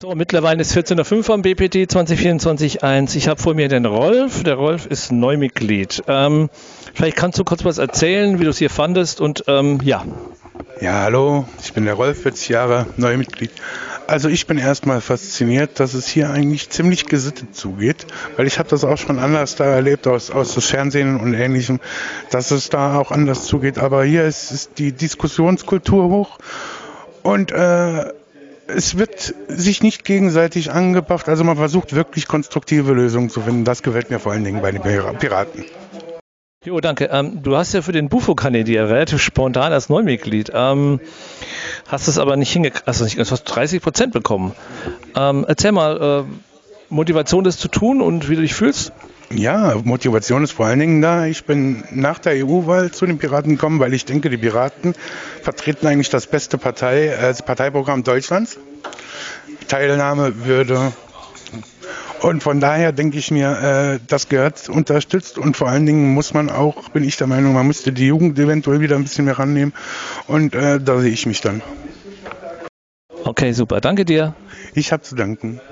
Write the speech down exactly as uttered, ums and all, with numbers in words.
So, mittlerweile ist vierzehn Uhr fünf am B P T zwanzig vierundzwanzig eins. Ich habe vor mir den Rolf. Der Rolf ist Neumitglied. Ähm, vielleicht kannst du kurz was erzählen, wie du es hier fandest und ähm, ja. Ja, hallo, ich bin der Rolf, vierzig Jahre, Neumitglied. Also ich bin erstmal fasziniert, dass es hier eigentlich ziemlich gesittet zugeht, weil ich habe das auch schon anders da erlebt, aus, aus dem Fernsehen und Ähnlichem, dass es da auch anders zugeht. Aber hier ist, ist die Diskussionskultur hoch und äh, es wird sich nicht gegenseitig angepafft, also man versucht wirklich konstruktive Lösungen zu finden. Das gefällt mir vor allen Dingen bei den Piraten. Jo, danke. Ähm, du hast ja für den Bufo kandidiert, relativ spontan als Neumitglied. Ähm, hast es aber nicht hingekriegt, also nicht, du hast dreißig Prozent bekommen. Ähm, erzähl mal, äh, Motivation das zu tun und wie du dich fühlst? Ja, Motivation ist vor allen Dingen da. Ich bin nach der E U-Wahl zu den Piraten gekommen, weil ich denke, die Piraten vertreten eigentlich das beste Partei, äh, das Parteiprogramm Deutschlands. Teilnahme, Würde. Und von daher denke ich mir, äh, das gehört unterstützt und vor allen Dingen muss man auch, bin ich der Meinung, man müsste die Jugend eventuell wieder ein bisschen mehr rannehmen und äh, da sehe ich mich dann. Okay, super. Danke dir. Ich habe zu danken.